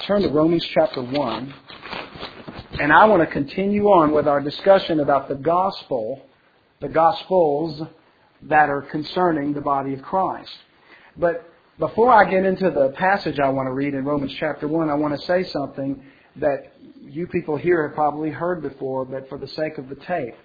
turn to Romans chapter 1, and I want to continue on with our discussion about the Gospels that are concerning the body of Christ. But before I get into the passage I want to read in Romans chapter 1, I want to say something that you people here have probably heard before, but for the sake of the tape.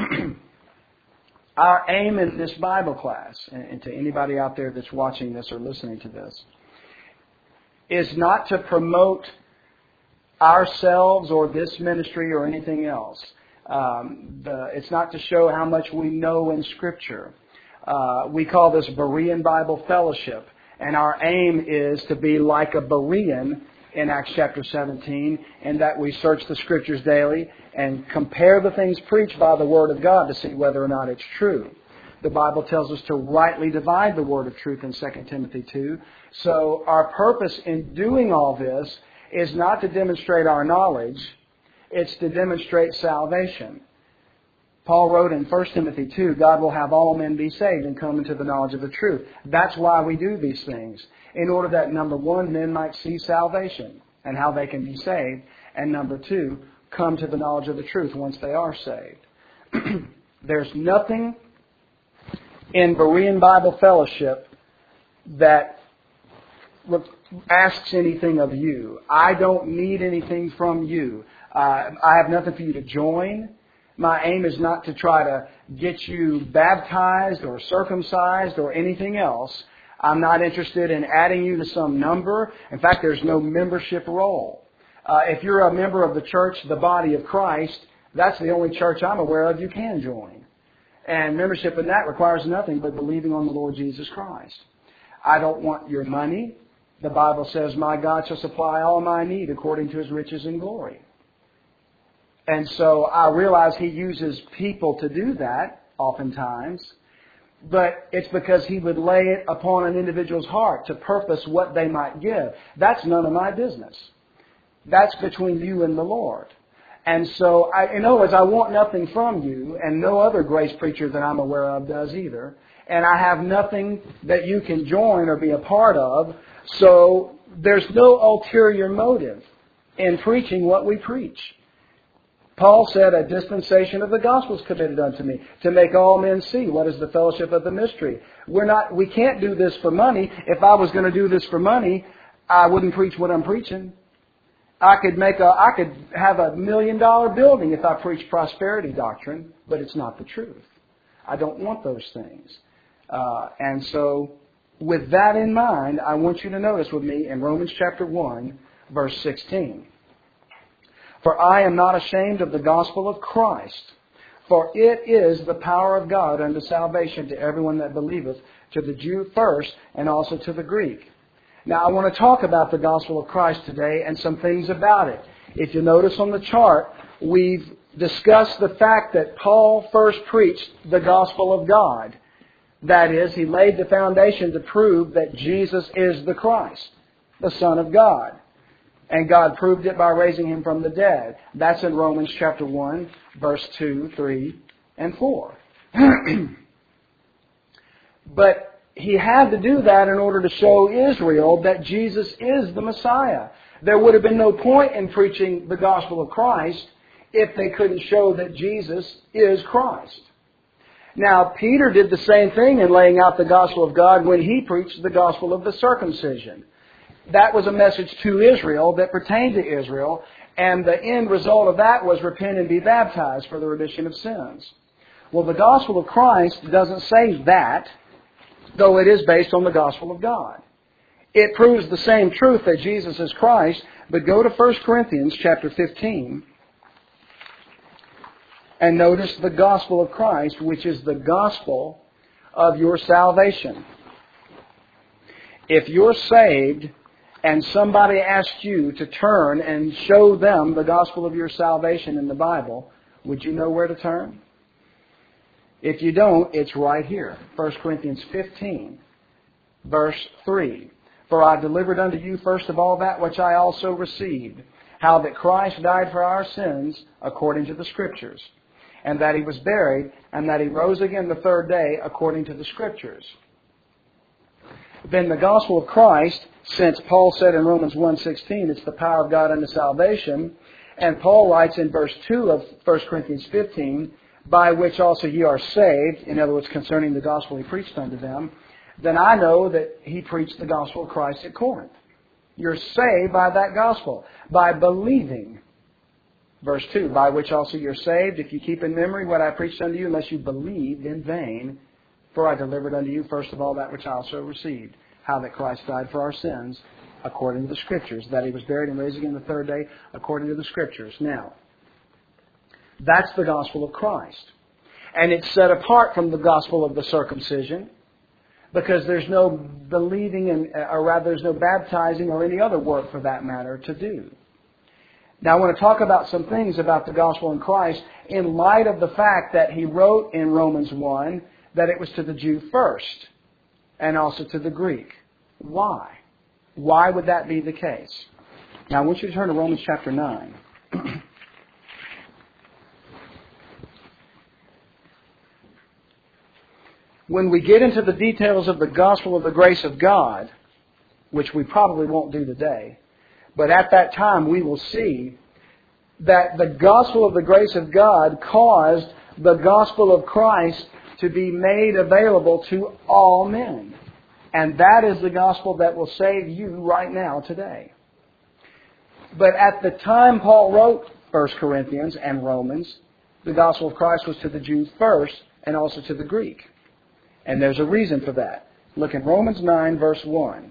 Our aim in this Bible class, and to anybody out there that's watching this or listening to this, is not to promote ourselves or this ministry or anything else. It's not to show how much we know in Scripture. We call this Berean Bible Fellowship, and our aim is to be like a Berean in Acts chapter 17, in that we search the Scriptures daily and compare the things preached by the Word of God to see whether or not it's true. The Bible tells us to rightly divide the word of truth in 2 Timothy 2. So our purpose in doing all this is not to demonstrate our knowledge, it's to demonstrate salvation. Paul wrote in 1 Timothy 2, God will have all men be saved and come into the knowledge of the truth. That's why we do these things. In order that, number one, men might see salvation and how they can be saved. And number two, come to the knowledge of the truth once they are saved. There's nothing in Berean Bible Fellowship that asks anything of you. I don't need anything from you. I have nothing for you to join. My aim is not to try to get you baptized or circumcised or anything else. I'm not interested in adding you to some number. In fact, there's no membership roll. If you're a member of the church, the body of Christ, that's the only church I'm aware of you can join. And membership in that requires nothing but believing on the Lord Jesus Christ. I don't want your money. The Bible says, my God shall supply all my need according to His riches and glory. And so I realize He uses people to do that oftentimes, but it's because He would lay it upon an individual's heart to purpose what they might give. That's none of my business. That's between you and the Lord. And so, in other words, I want nothing from you, and no other grace preacher that I'm aware of does either. And I have nothing that you can join or be a part of, so there's no ulterior motive in preaching what we preach. Paul said, a dispensation of the gospel is committed unto me, to make all men see what is the fellowship of the mystery. We can't do this for money. If I was going to do this for money, I wouldn't preach what I'm preaching. I could have $1 million building if I preach prosperity doctrine, but it's not the truth. I don't want those things. And so, with that in mind, I want you to notice with me in Romans chapter 1, verse 16. For I am not ashamed of the gospel of Christ, for it is the power of God unto salvation to everyone that believeth, to the Jew first, and also to the Greek. Now, I want to talk about the gospel of Christ today and some things about it. If you notice on the chart, we've discussed the fact that Paul first preached the gospel of God. That is, he laid the foundation to prove that Jesus is the Christ, the Son of God. And God proved it by raising Him from the dead. That's in Romans chapter 1, verse 2, 3, and 4. But He had to do that in order to show Israel that Jesus is the Messiah. There would have been no point in preaching the gospel of Christ if they couldn't show that Jesus is Christ. Now, Peter did the same thing in laying out the gospel of God when he preached the gospel of the circumcision. That was a message to Israel that pertained to Israel, and the end result of that was repent and be baptized for the remission of sins. Well, the gospel of Christ doesn't say that, though it is based on the gospel of God. It proves the same truth that Jesus is Christ, but go to 1 Corinthians chapter 15 and notice the gospel of Christ, which is the gospel of your salvation. If you're saved and somebody asks you to turn and show them the gospel of your salvation in the Bible, would you know where to turn? If you don't, it's right here. 1 Corinthians 15, verse 3. For I delivered unto you first of all that which I also received, how that Christ died for our sins according to the Scriptures, and that He was buried, and that He rose again the third day according to the Scriptures. Then the gospel of Christ, since Paul said in Romans 1:16, it's the power of God unto salvation, and Paul writes in verse 2 of 1 Corinthians 15, by which also ye are saved, in other words, concerning the gospel he preached unto them, then I know that he preached the gospel of Christ at Corinth. You're saved by that gospel, by believing. Verse 2, by which also you're saved, if you keep in memory what I preached unto you, unless you believed in vain. For I delivered unto you first of all that which I also received, how that Christ died for our sins, according to the Scriptures, that He was buried and raised again the third day, according to the Scriptures. Now, that's the gospel of Christ. And it's set apart from the gospel of the circumcision, because there's no believing, or rather there's no baptizing or any other work for that matter to do. Now I want to talk about some things about the gospel in Christ in light of the fact that he wrote in Romans 1 that it was to the Jew first and also to the Greek. Why? Why would that be the case? Now I want you to turn to Romans chapter 9. When we get into the details of the gospel of the grace of God, which we probably won't do today, but at that time we will see that the gospel of the grace of God caused the gospel of Christ to be made available to all men. And that is the gospel that will save you right now today. But at the time Paul wrote 1 Corinthians and Romans, the gospel of Christ was to the Jews first and also to the Greek. And there's a reason for that. Look in Romans 9, verse 1.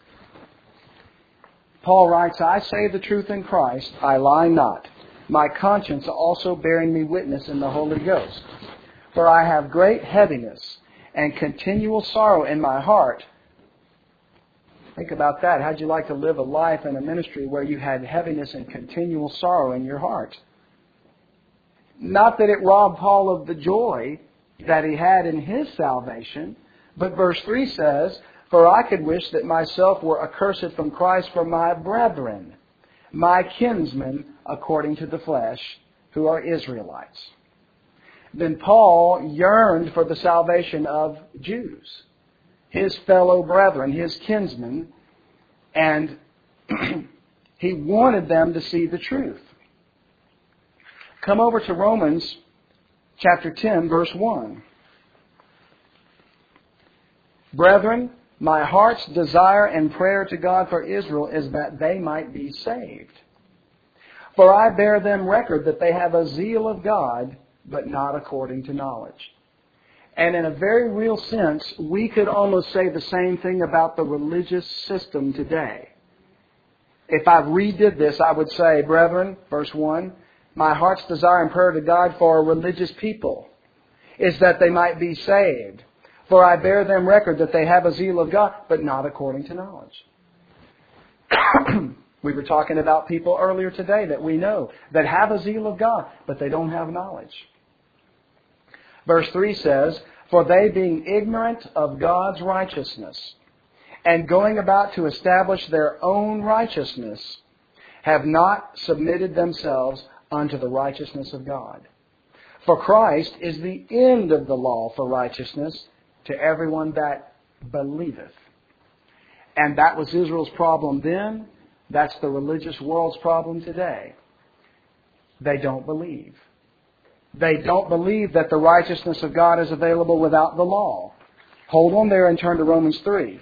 Paul writes, I say the truth in Christ, I lie not. My conscience also bearing me witness in the Holy Ghost. For I have great heaviness and continual sorrow in my heart. Think about that. How'd you like to live a life and a ministry where you had heaviness and continual sorrow in your heart? Not that it robbed Paul of the joy that he had in his salvation, but verse 3 says, for I could wish that myself were accursed from Christ for my brethren, my kinsmen according to the flesh, who are Israelites. Then Paul yearned for the salvation of Jews, his fellow brethren, his kinsmen, and he wanted them to see the truth. Come over to Romans chapter 10, verse 1. Brethren, my heart's desire and prayer to God for Israel is that they might be saved. For I bear them record that they have a zeal of God, but not according to knowledge. And in a very real sense, we could almost say the same thing about the religious system today. If I redid this, I would say, brethren, verse 1, my heart's desire and prayer to God for a religious people is that they might be saved. For I bear them record that they have a zeal of God, but not according to knowledge. We were talking about people earlier today that we know that have a zeal of God, but they don't have knowledge. Verse 3 says, for they being ignorant of God's righteousness, and going about to establish their own righteousness, have not submitted themselves unto the righteousness of God. For Christ is the end of the law for righteousness to everyone that believeth. And that was Israel's problem then. That's the religious world's problem today. They don't believe. They don't believe that the righteousness of God is available without the law. Hold on there and turn to Romans 3.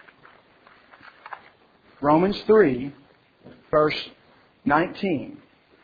Romans 3, verse 19.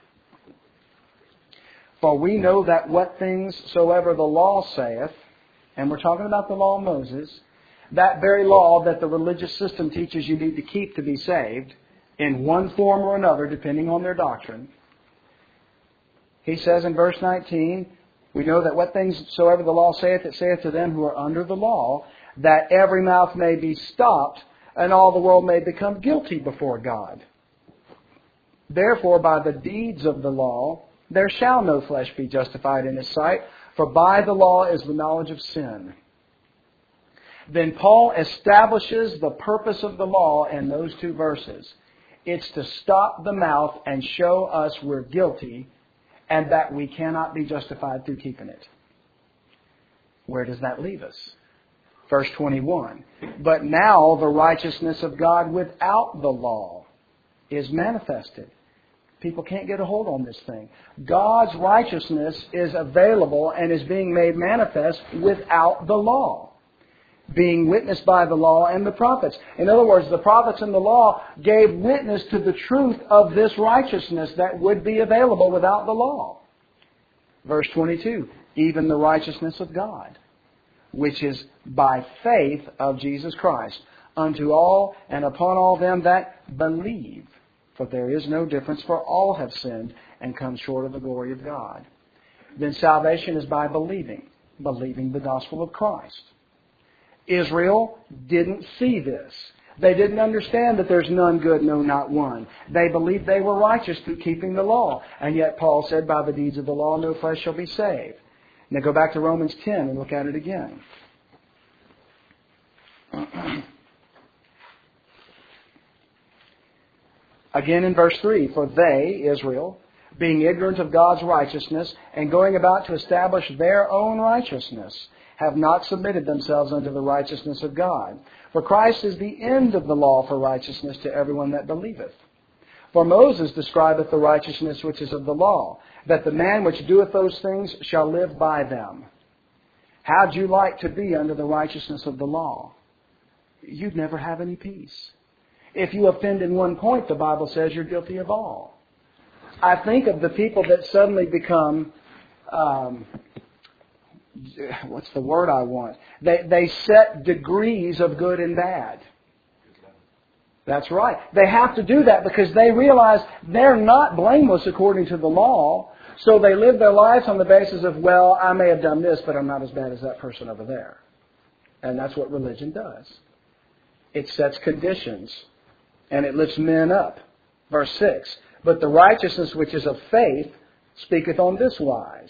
For we know that what things soever the law saith, and we're talking about the law of Moses, that very law that the religious system teaches you need to keep to be saved, in one form or another, depending on their doctrine. He says in verse 19, we know that what things soever the law saith, it saith to them who are under the law, that every mouth may be stopped, and all the world may become guilty before God. Therefore, by the deeds of the law, there shall no flesh be justified in His sight, for by the law is the knowledge of sin. Then Paul establishes the purpose of the law in those two verses. It's to stop the mouth and show us we're guilty and that we cannot be justified through keeping it. Where does that leave us? Verse 21. But now the righteousness of God without the law is manifested. People can't get a hold on this thing. God's righteousness is available and is being made manifest without the law, being witnessed by the law and the prophets. In other words, the prophets and the law gave witness to the truth of this righteousness that would be available without the law. Verse 22, even the righteousness of God, which is by faith of Jesus Christ, unto all and upon all them that believe. For there is no difference, for all have sinned and come short of the glory of God. Then salvation is by believing the gospel of Christ. Israel didn't see this. They didn't understand that there's none good, no, not one. They believed they were righteous through keeping the law. And yet Paul said, by the deeds of the law no flesh shall be saved. Now go back to Romans 10 and look at it again. Again in verse 3, for they, Israel, being ignorant of God's righteousness and going about to establish their own righteousness, have not submitted themselves unto the righteousness of God. For Christ is the end of the law for righteousness to everyone that believeth. For Moses describeth the righteousness which is of the law, that the man which doeth those things shall live by them. How'd you like to be under the righteousness of the law? You'd never have any peace. If you offend in one point, the Bible says you're guilty of all. I think of the people that suddenly become, what's the word I want? They set degrees of good and bad. That's right. They have to do that because they realize they're not blameless according to the law. So they live their lives on the basis of, well, I may have done this, but I'm not as bad as that person over there. And that's what religion does. It sets conditions and it lifts men up. Verse 6, but the righteousness which is of faith speaketh on this wise.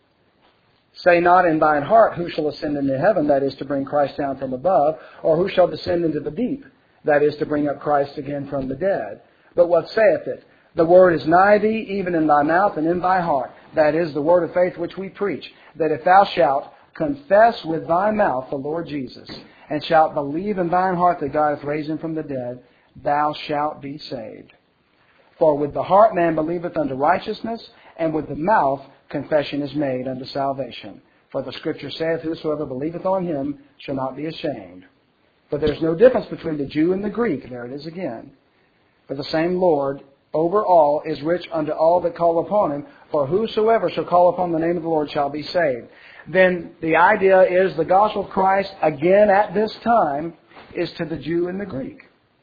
Say not in thine heart, who shall ascend into heaven, that is to bring Christ down from above, or who shall descend into the deep, that is to bring up Christ again from the dead. But what saith it? The word is nigh thee, even in thy mouth and in thy heart. That is the word of faith which we preach, that if thou shalt confess with thy mouth the Lord Jesus, and shalt believe in thine heart that God hath raised him from the dead, thou shalt be saved. For with the heart man believeth unto righteousness, and with the mouth confession is made unto salvation. For the Scripture saith, whosoever believeth on him shall not be ashamed. For there's no difference between the Jew and the Greek. There it is again. For the same Lord over all is rich unto all that call upon him. For whosoever shall call upon the name of the Lord shall be saved. Then the idea is the gospel of Christ, again at this time, is to the Jew and the Greek.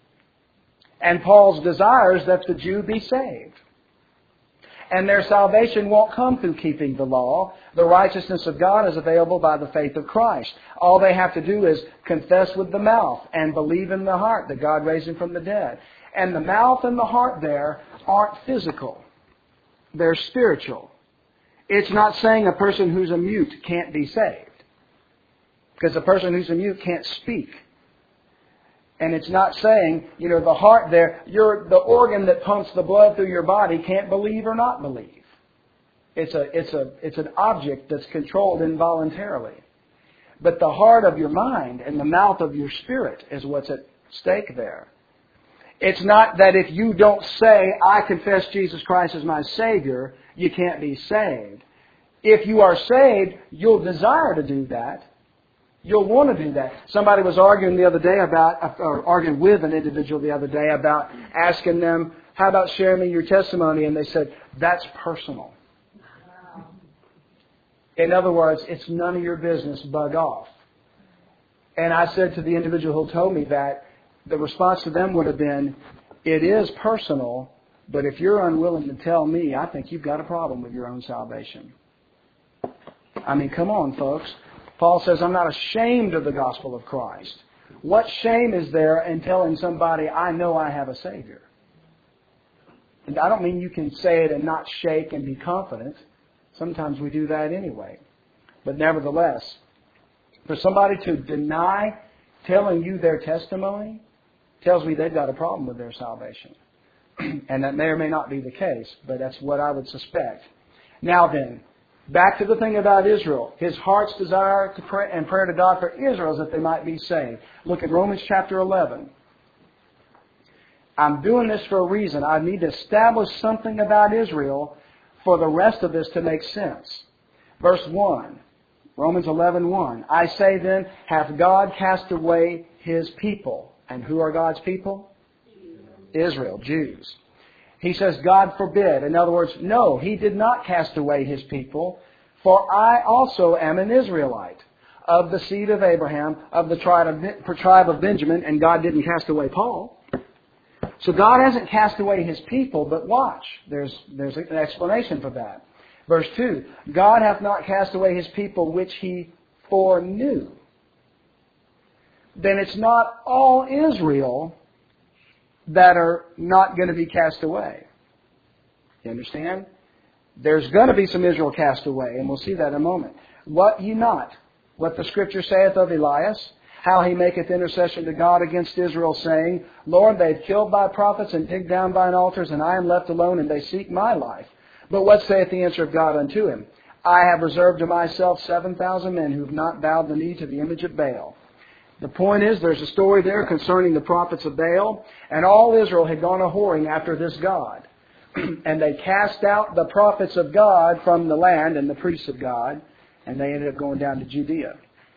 And Paul's desire is that the Jew be saved. And their salvation won't come through keeping the law. The righteousness of God is available by the faith of Christ. All they have to do is confess with the mouth and believe in the heart that God raised him from the dead. And the mouth and the heart there aren't physical. They're spiritual. It's not saying a person who's a mute can't be saved. Because a person who's a mute can't speak. And it's not saying, the heart there, the organ that pumps the blood through your body can't believe or not believe. It's an object that's controlled involuntarily. But the heart of your mind and the mouth of your spirit is what's at stake there. It's not that if you don't say, I confess Jesus Christ as my Savior, you can't be saved. If you are saved, you'll desire to do that. You'll want to do that. Somebody was arguing with an individual the other day about asking them, how about sharing me your testimony? And they said, that's personal. In other words, it's none of your business, bug off. And I said to the individual who told me that, the response to them would have been, it is personal, but if you're unwilling to tell me, I think you've got a problem with your own salvation. I mean, come on, folks. Paul says, I'm not ashamed of the gospel of Christ. What shame is there in telling somebody, I know I have a Savior? And I don't mean you can say it and not shake and be confident. Sometimes we do that anyway. But nevertheless, for somebody to deny telling you their testimony tells me they've got a problem with their salvation. And that may or may not be the case, but that's what I would suspect. Now then, Back to the thing about Israel. His heart's desire to pray and prayer to God for Israel is that they might be saved. Look at Romans chapter 11. I'm doing this for a reason. I need to establish something about Israel for the rest of this to make sense. Verse 1. Romans 11:1. I say then, hath God cast away His people? And who are God's people? Israel, Jews. He says, God forbid. In other words, no, He did not cast away His people, for I also am an Israelite, of the seed of Abraham, of the tribe of Benjamin, and God didn't cast away Paul. So God hasn't cast away His people, but watch. There's an explanation for that. Verse 2, God hath not cast away His people which He foreknew. Then it's not all Israel that are not going to be cast away. You understand? There's going to be some Israel cast away, and we'll see that in a moment. What ye not? What the Scripture saith of Elias, how he maketh intercession to God against Israel, saying, Lord, they've killed thy prophets and digged down thine altars, and I am left alone, and they seek my life. But what saith the answer of God unto him? I have reserved to myself 7,000 men who have not bowed the knee to the image of Baal. The point is, there's a story there concerning the prophets of Baal, and all Israel had gone a-whoring after this god. And they cast out the prophets of God from the land and the priests of God, and they ended up going down to Judea.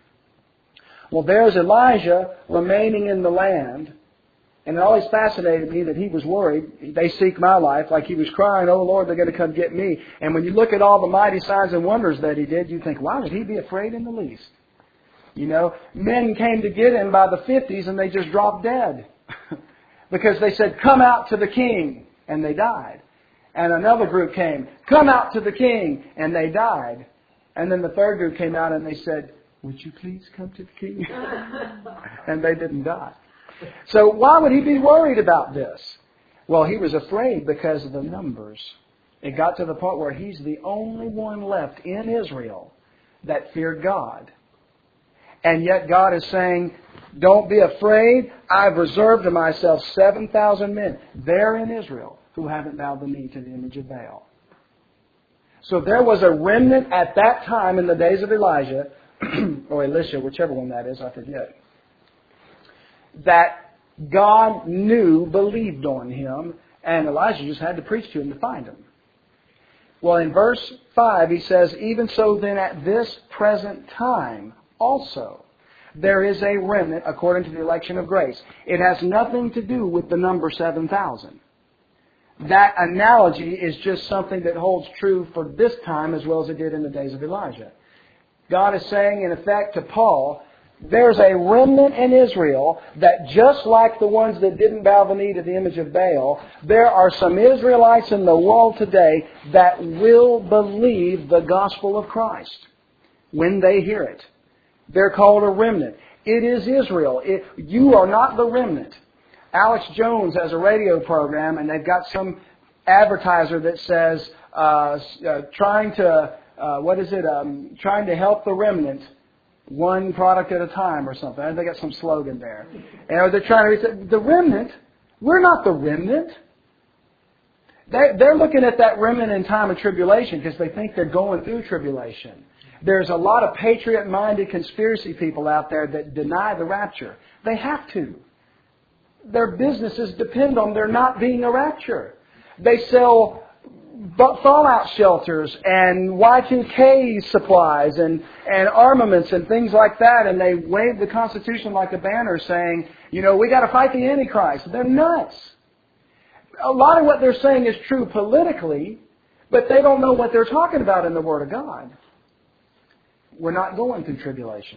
Well, there's Elijah remaining in the land, and it always fascinated me that he was worried. They seek my life, like he was crying, oh Lord, they're going to come get me. And when you look at all the mighty signs and wonders that he did, you think, why would he be afraid in the least? You know, men came to get him by the 50s and they just dropped dead. Because they said, come out to the king, and they died. And another group came, come out to the king, and they died. And then the third group came out and they said, would you please come to the king? And they didn't die. So why would he be worried about this? Well, he was afraid because of the numbers. It got to the point where he's the only one left in Israel that feared God. And yet God is saying, don't be afraid. I've reserved to myself 7,000 men there in Israel who haven't bowed the knee to the image of Baal. So there was a remnant at that time in the days of Elijah, or Elisha, whichever one that is, I forget, that God knew, believed on him, and Elijah just had to preach to him to find him. Well, in verse 5, he says, even so then at this present time also, there is a remnant according to the election of grace. It has nothing to do with the number 7,000. That analogy is just something that holds true for this time as well as it did in the days of Elijah. God is saying, in effect, to Paul, there's a remnant in Israel that just like the ones that didn't bow the knee to the image of Baal, there are some Israelites in the world today that will believe the gospel of Christ when they hear it. They're called a remnant. It is Israel. You are not the remnant. Alex Jones has a radio program, and they've got some advertiser that says, trying to help the remnant one product at a time or something. I think they got some slogan there. And they're trying to, the remnant, we're not the remnant. They're looking at that remnant in time of tribulation because they think they're going through tribulation. There's a lot of patriot-minded conspiracy people out there that deny the rapture. They have to. Their businesses depend on there not being a rapture. They sell fallout shelters and Y2K supplies and armaments and things like that, and they wave the Constitution like a banner saying, you know, we got to fight the Antichrist. They're nuts. A lot of what they're saying is true politically, but they don't know what they're talking about in the Word of God. We're not going through tribulation.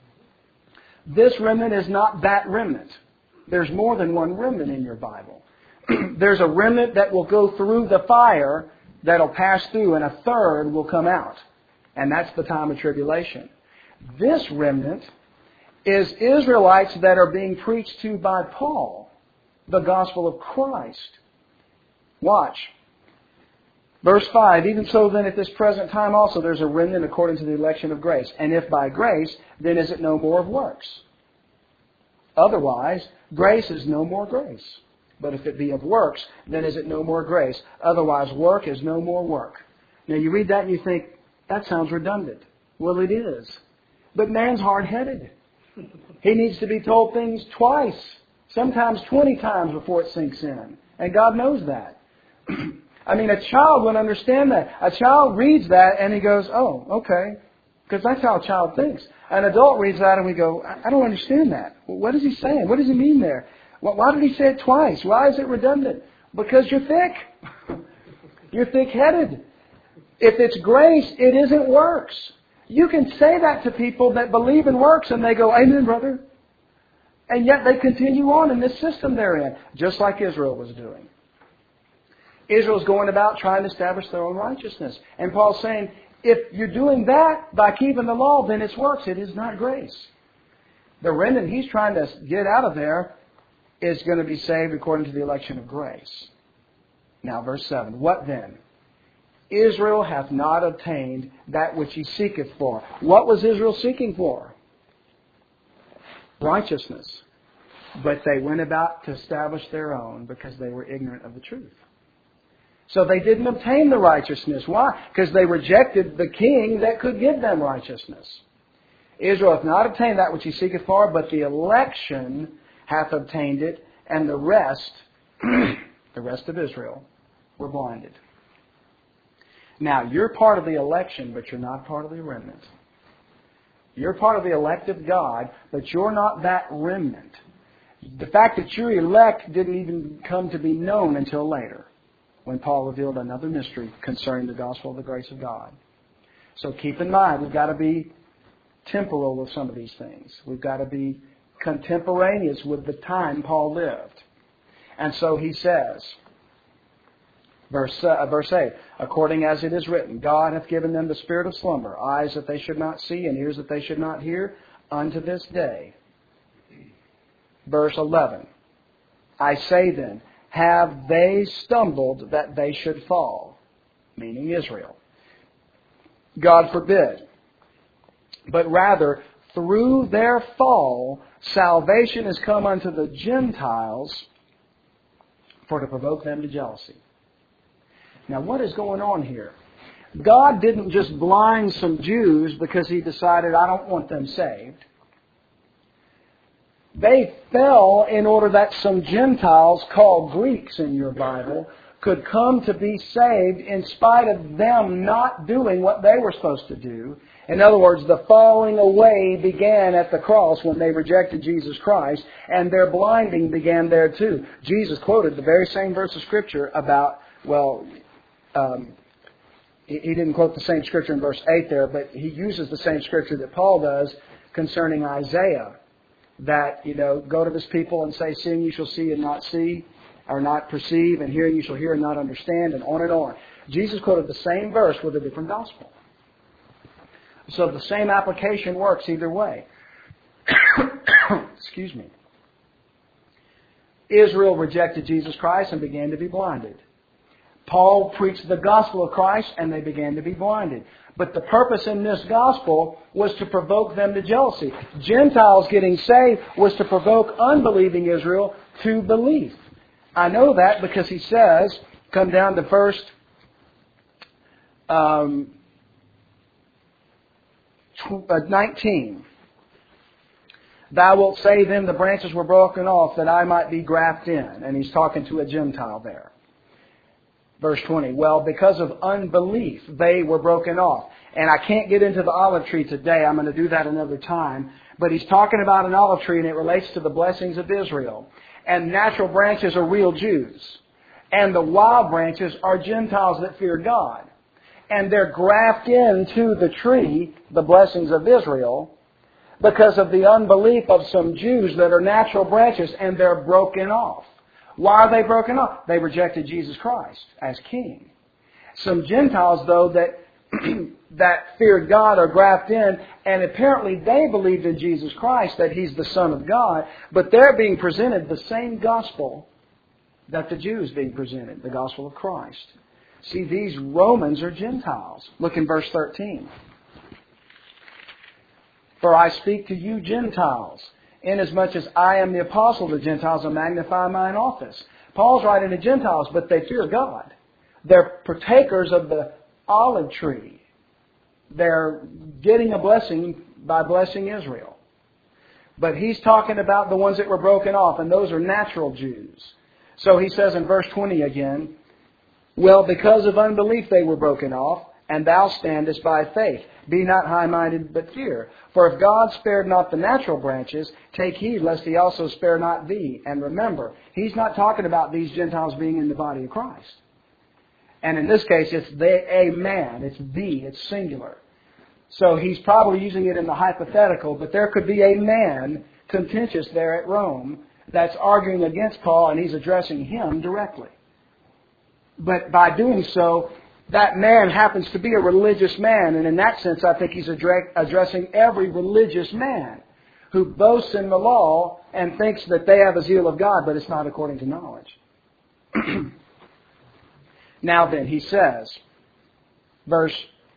This remnant is not that remnant. There's more than one remnant in your Bible. There's a remnant that will go through the fire that'll pass through, and a third will come out. And that's the time of tribulation. This remnant is Israelites that are being preached to by Paul, the gospel of Christ. Watch. Verse 5, even so then at this present time also there's a remnant according to the election of grace. And if by grace, then is it no more of works? Otherwise, grace is no more grace. But if it be of works, then is it no more grace? Otherwise, work is no more work. Now you read that and you think, That sounds redundant. Well, it is. But man's hard-headed. He needs to be told things twice, sometimes 20 times before it sinks in. And God knows that. I mean, a child would understand that. A child reads that and he goes, oh, okay. Because that's how a child thinks. An adult reads that and we go, I don't understand that. What is he saying? What does he mean there? Why did he say it twice? Why is it redundant? Because you're thick. You're thick-headed. If it's grace, it isn't works. You can say that to people that believe in works and they go, amen, brother. And yet they continue on in this system they're in, just like Israel was doing. Israel's going about trying to establish their own righteousness. And Paul's saying, if you're doing that by keeping the law, then it's works. It is not grace. The remnant he's trying to get out of there is going to be saved according to the election of grace. Now, verse 7. What then? Israel hath not obtained that which he seeketh for. What was Israel seeking for? Righteousness. But they went about to establish their own because they were ignorant of the truth. So they didn't obtain the righteousness. Why? Because they rejected the king that could give them righteousness. Israel hath not obtained that which he seeketh for, but the election hath obtained it, and the rest, the rest of Israel, were blinded. Now, you're part of the election, but you're not part of the remnant. You're part of the elect of God, but you're not that remnant. The fact that you're elect didn't even come to be known until later, when Paul revealed another mystery concerning the gospel of the grace of God. So keep in mind, we've got to be temporal with some of these things. We've got to be contemporaneous with the time Paul lived. And so he says, verse 8, according as it is written, God hath given them the spirit of slumber, eyes that they should not see and ears that they should not hear, unto this day. Verse 11, I say then, have they stumbled that they should fall? Meaning Israel. God forbid. But rather, through their fall, salvation is come unto the Gentiles for to provoke them to jealousy. Now, what is going on here? God didn't just blind some Jews because He decided, I don't want them saved. They fell in order that some Gentiles, called Greeks in your Bible, could come to be saved in spite of them not doing what they were supposed to do. In other words, the falling away began at the cross when they rejected Jesus Christ, and their blinding began there too. Jesus quoted the very same verse of Scripture about, he didn't quote the same Scripture in verse 8 there, but he uses the same Scripture that Paul does concerning Isaiah. That, go to this people and say, seeing you shall see and not see, or not perceive, and hearing you shall hear and not understand, and on and on. Jesus quoted the same verse with a different gospel. So the same application works either way. Excuse me. Israel rejected Jesus Christ and began to be blinded. Paul preached the gospel of Christ and they began to be blinded. But the purpose in this gospel was to provoke them to jealousy. Gentiles getting saved was to provoke unbelieving Israel to belief. I know that because he says, come down to verse 19. Thou wilt say then the branches were broken off that I might be grafted in. And he's talking to a Gentile there. Verse 20, well, because of unbelief, they were broken off. And I can't get into the olive tree today. I'm going to do that another time. But he's talking about an olive tree, and it relates to the blessings of Israel. And natural branches are real Jews. And the wild branches are Gentiles that fear God. And they're grafted into the tree, the blessings of Israel, because of the unbelief of some Jews that are natural branches, and they're broken off. Why are they broken off? They rejected Jesus Christ as King. Some Gentiles, though, that feared God are grafted in, and apparently they believed in Jesus Christ, that He's the Son of God, but they're being presented the same gospel that the Jews being presented, the gospel of Christ. See, these Romans are Gentiles. Look in verse 13. For I speak to you Gentiles, inasmuch as I am the apostle of the Gentiles and magnify mine office. Paul's writing to Gentiles, but they fear God. They're partakers of the olive tree. they're getting a blessing by blessing Israel. But he's talking about the ones that were broken off, and those are natural Jews. So he says in verse 20 again, well, because of unbelief they were broken off, and thou standest by faith. Be not high-minded, but fear. For if God spared not the natural branches, take heed lest He also spare not thee. And remember, He's not talking about these Gentiles being in the body of Christ. And in this case, it's a man. It's thee. It's singular. So he's probably using it in the hypothetical, but there could be a man contentious there at Rome that's arguing against Paul, and he's addressing him directly. But by doing so, that man happens to be a religious man, and in that sense, I think he's addressing every religious man who boasts in the law and thinks that they have a zeal of God, but it's not according to knowledge. Now then, he says, verse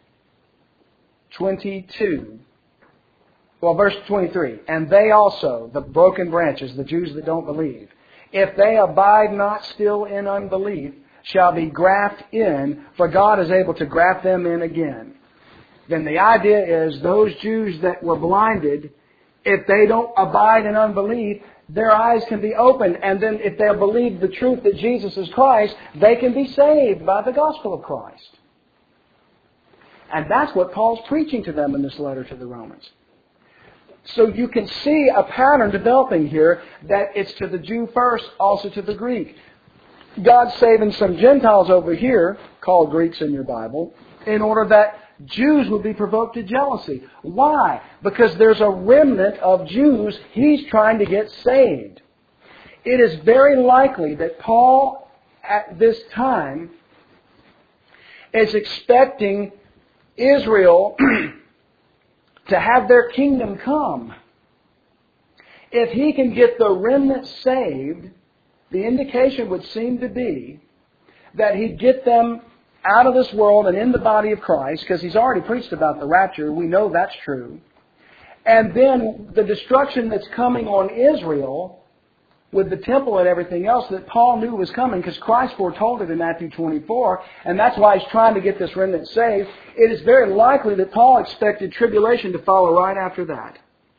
22, well, verse 23, and they also, the broken branches, the Jews that don't believe, if they abide not still in unbelief, shall be grafted in, for God is able to graft them in again. Then the idea is those Jews that were blinded, if they don't abide in unbelief, their eyes can be opened, and then if they'll believe the truth that Jesus is Christ, they can be saved by the gospel of Christ. And that's what Paul's preaching to them in this letter to the Romans. So you can see a pattern developing here that it's to the Jew first, also to the Greek. God's saving some Gentiles over here, called Greeks in your Bible, in order that Jews would be provoked to jealousy. Why? Because there's a remnant of Jews He's trying to get saved. It is very likely that Paul, at this time, is expecting Israel to have their kingdom come. If he can get the remnant saved, the indication would seem to be that he'd get them out of this world and in the body of Christ, because he's already preached about the rapture. We know that's true. And then the destruction that's coming on Israel with the temple and everything else that Paul knew was coming, because Christ foretold it in Matthew 24, and that's why he's trying to get this remnant saved. It is very likely that Paul expected tribulation to follow right after that.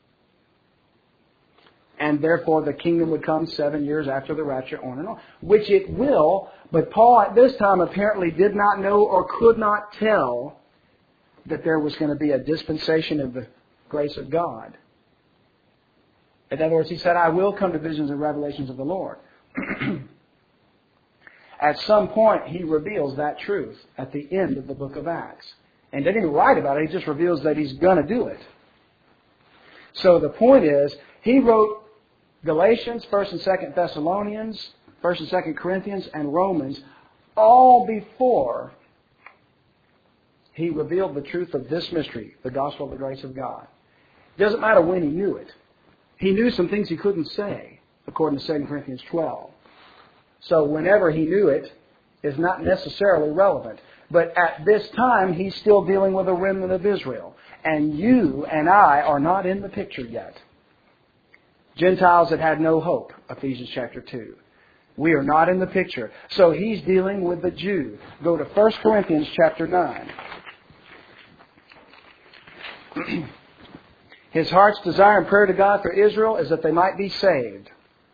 And therefore the kingdom would come 7 years after the rapture, on and on. Which it will, but Paul at this time apparently did not know or could not tell that there was going to be a dispensation of the grace of God. In other words, he said, I will come to visions and revelations of the Lord. At some point, he reveals that truth at the end of the book of Acts. And he didn't even write about it, he just reveals that he's going to do it. So the point is, he wrote Galatians, 1st and 2nd Thessalonians, 1st and 2nd Corinthians, and Romans, all before he revealed the truth of this mystery, the gospel of the grace of God. It doesn't matter when he knew it. He knew some things he couldn't say, according to 2 Corinthians 12. So whenever he knew it is not necessarily relevant. But at this time, he's still dealing with a remnant of Israel. And you and I are not in the picture yet. Gentiles that had no hope, Ephesians chapter 2. We are not in the picture. So he's dealing with the Jew. Go to 1 Corinthians chapter 9. His heart's desire and prayer to God for Israel is that they might be saved.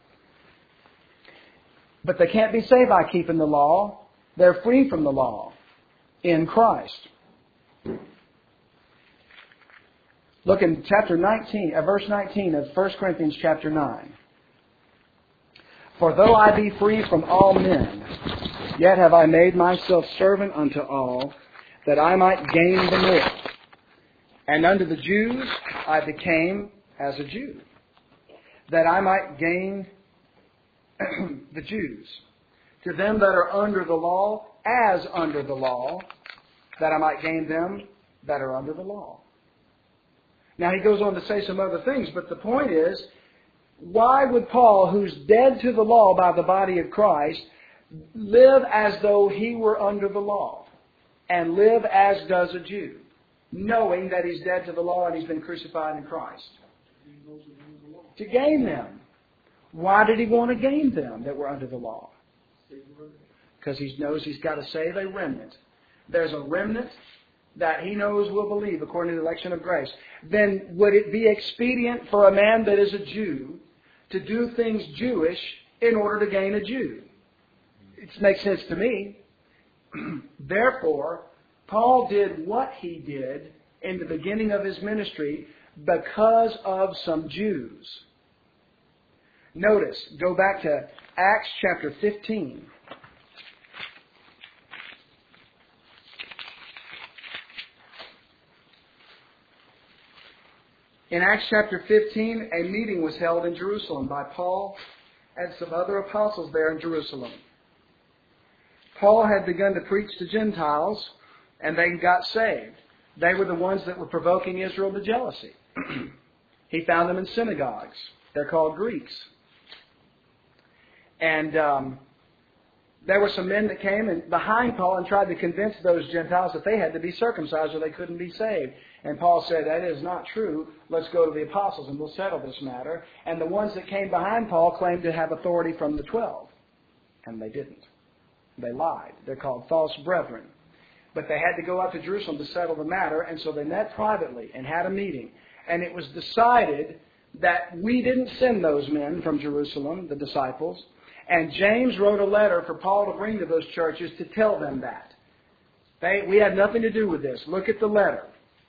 But they can't be saved by keeping the law. They're free from the law in Christ. Look in chapter 19, verse 19 of 1 Corinthians chapter 9. For though I be free from all men, yet have I made myself servant unto all, that I might gain the more. And unto the Jews I became as a Jew, that I might gain the Jews. To them that are under the law, as under the law, that I might gain them that are under the law. Now he goes on to say some other things, but the point is, why would Paul, who's dead to the law by the body of Christ, live as though he were under the law, and live as does a Jew, knowing that he's dead to the law and he's been crucified in Christ? To gain them. Why did he want to gain them that were under the law? Because he knows he's got to save a remnant. There's a remnant that he knows will believe according to the election of grace, then would it be expedient for a man that is a Jew to do things Jewish in order to gain a Jew? It makes sense to me. Therefore, Paul did what he did in the beginning of his ministry because of some Jews. Notice, go back to Acts chapter 15. In Acts chapter 15, a meeting was held in Jerusalem by Paul and some other apostles there in Jerusalem. Paul had begun to preach to Gentiles, and they got saved. They were the ones that were provoking Israel to jealousy. He found them in synagogues. They're called Greeks. And there were some men that came behind Paul and tried to convince those Gentiles that they had to be circumcised or they couldn't be saved. And Paul said, that is not true. Let's go to the apostles and we'll settle this matter. And the ones that came behind Paul claimed to have authority from the 12. And they didn't. They lied. They're called false brethren. But they had to go out to Jerusalem to settle the matter, and so they met privately and had a meeting. And it was decided that we didn't send those men from Jerusalem, the disciples. And James wrote a letter for Paul to bring to those churches to tell them that. We had nothing to do with this. Look at the letter.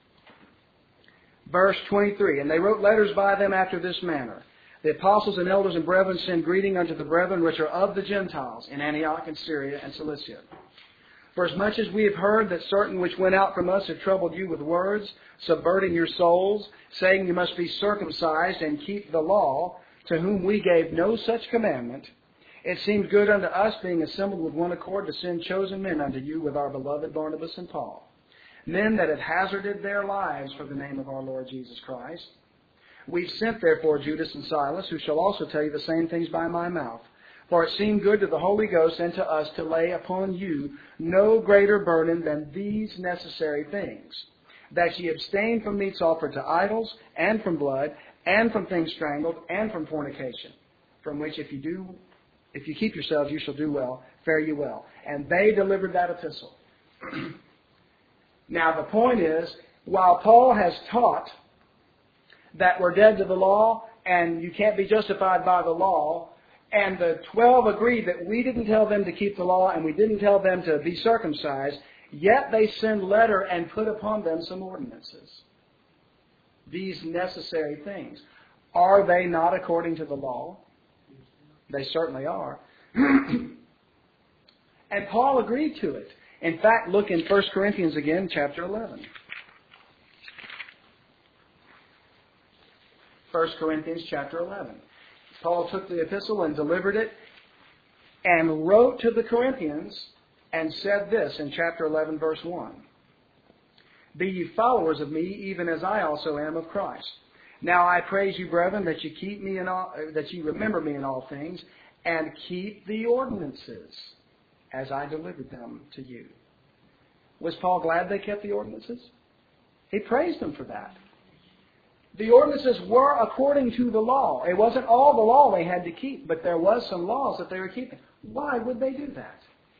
Verse 23, and they wrote letters by them after this manner. The apostles and elders and brethren send greeting unto the brethren which are of the Gentiles in Antioch and Syria and Cilicia. For as much as we have heard that certain which went out from us have troubled you with words, subverting your souls, saying you must be circumcised and keep the law, to whom we gave no such commandment, it seemed good unto us, being assembled with one accord, to send chosen men unto you with our beloved Barnabas and Paul, men that have hazarded their lives for the name of our Lord Jesus Christ. We've sent therefore Judas and Silas, who shall also tell you the same things by my mouth. For it seemed good to the Holy Ghost and to us to lay upon you no greater burden than these necessary things, that ye abstain from meats offered to idols, and from blood, and from things strangled, and from fornication, from which if you keep yourselves, you shall do well, fare you well. And they delivered that epistle. Now the point is, while Paul has taught that we're dead to the law, and you can't be justified by the law, and the 12 agreed that we didn't tell them to keep the law and we didn't tell them to be circumcised, yet they send letter and put upon them some ordinances. These necessary things. Are they not according to the law? They certainly are. And Paul agreed to it. In fact, look in 1 Corinthians again, chapter 11. 1 Corinthians chapter 11. Paul took the epistle and delivered it and wrote to the Corinthians and said this in chapter 11, verse 1. Be ye followers of me, even as I also am of Christ. Now I praise you, brethren, that ye remember me in all things, and keep the ordinances as I delivered them to you. Was Paul glad they kept the ordinances? He praised them for that. The ordinances were according to the law. It wasn't all the law they had to keep, but there was some laws that they were keeping. Why would they do that?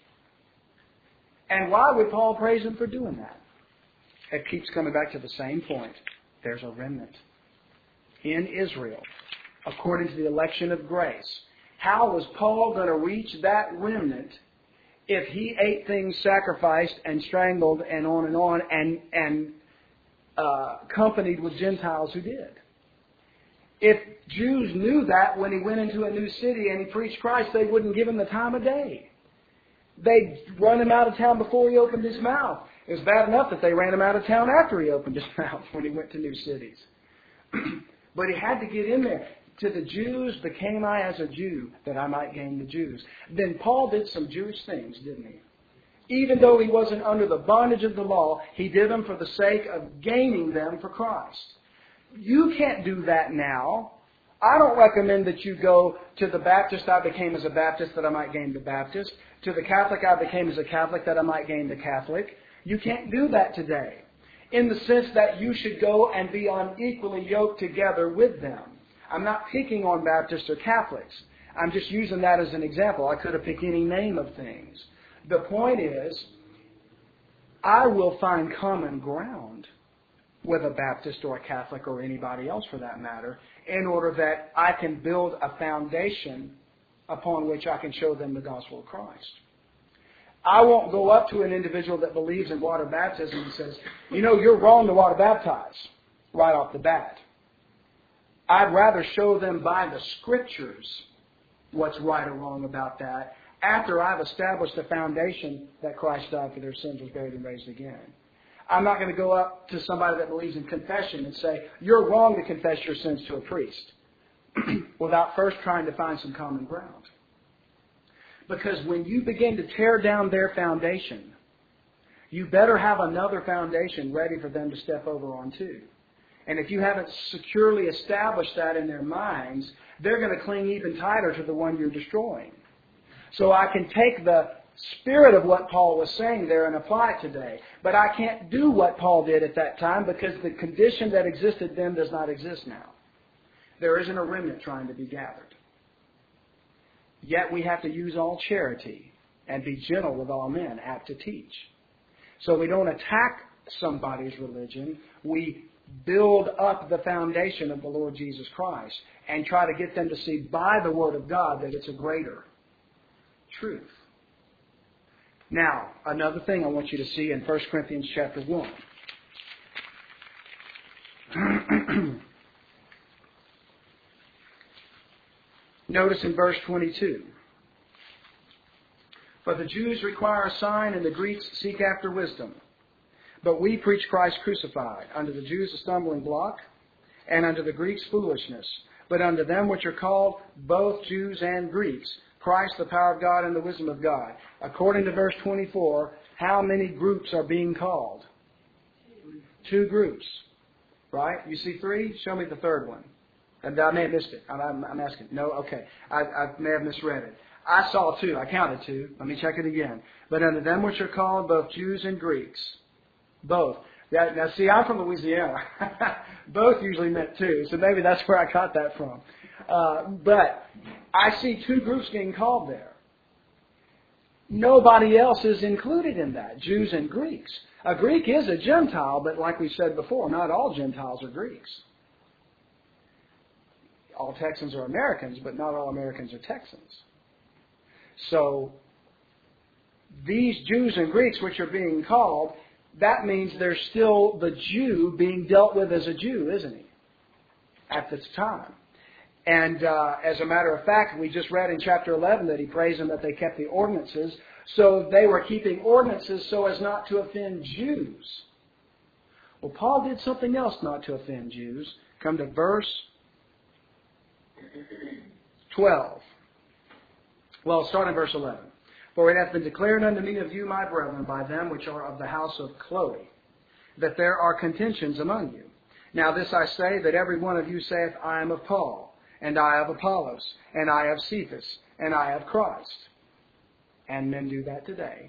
And why would Paul praise them for doing that? It keeps coming back to the same point. There's a remnant in Israel, according to the election of grace. How was Paul going to reach that remnant if he ate things sacrificed and strangled and on and accompanied with Gentiles who did? If Jews knew that when he went into a new city and he preached Christ, they wouldn't give him the time of day. They'd run him out of town before he opened his mouth. It was bad enough that they ran him out of town after he opened his mouth when he went to new cities. But he had to get in there. To the Jews became I as a Jew, that I might gain the Jews. Then Paul did some Jewish things, didn't he? Even though he wasn't under the bondage of the law, he did them for the sake of gaining them for Christ. You can't do that now. I don't recommend that you go to the Baptist I became as a Baptist that I might gain the Baptist. To the Catholic I became as a Catholic that I might gain the Catholic. You can't do that today. In the sense that you should go and be unequally yoked together with them. I'm not picking on Baptists or Catholics. I'm just using that as an example. I could have picked any name of things. The point is, I will find common ground with a Baptist or a Catholic or anybody else for that matter, in order that I can build a foundation upon which I can show them the gospel of Christ. I won't go up to an individual that believes in water baptism and says, you're wrong to water baptize right off the bat. I'd rather show them by the Scriptures what's right or wrong about that after I've established the foundation that Christ died for their sins, was buried, and raised again. I'm not going to go up to somebody that believes in confession and say, you're wrong to confess your sins to a priest, without first trying to find some common ground. Because when you begin to tear down their foundation, you better have another foundation ready for them to step over onto. And if you haven't securely established that in their minds, they're going to cling even tighter to the one you're destroying. So I can take the spirit of what Paul was saying there and apply it today. But I can't do what Paul did at that time because the condition that existed then does not exist now. There isn't a remnant trying to be gathered. Yet we have to use all charity and be gentle with all men, apt to teach. So we don't attack somebody's religion. We build up the foundation of the Lord Jesus Christ and try to get them to see by the Word of God that it's a greater truth. Now, another thing I want you to see in 1 Corinthians chapter 1. Notice in verse 22. For the Jews require a sign and the Greeks seek after wisdom. But we preach Christ crucified, unto the Jews a stumbling block, and unto the Greeks foolishness. But unto them which are called, both Jews and Greeks, Christ the power of God and the wisdom of God. According to verse 24, how many groups are being called? 2 groups. Right? You see 3? Show me the third one. And I may have missed it. I'm asking. No? Okay. I may have misread it. I saw 2. I counted 2. Let me check it again. But unto them which are called, both Jews and Greeks. Both. Now see, I'm from Louisiana. Both usually meant 2, so maybe that's where I got that from. But I see 2 groups being called there. Nobody else is included in that, Jews and Greeks. A Greek is a Gentile, but like we said before, not all Gentiles are Greeks. All Texans are Americans, but not all Americans are Texans. So these Jews and Greeks which are being called, that means there's still the Jew being dealt with as a Jew, isn't he? At this time. And as a matter of fact, we just read in chapter 11 that he praised them that they kept the ordinances. So they were keeping ordinances so as not to offend Jews. Well, Paul did something else not to offend Jews. Come to verse 12. Well, start in verse 11. For it hath been declared unto me of you, my brethren, by them which are of the house of Chloe, that there are contentions among you. Now this I say, that every one of you saith, I am of Paul, and I of Apollos, and I of Cephas, and I of Christ. And men do that today.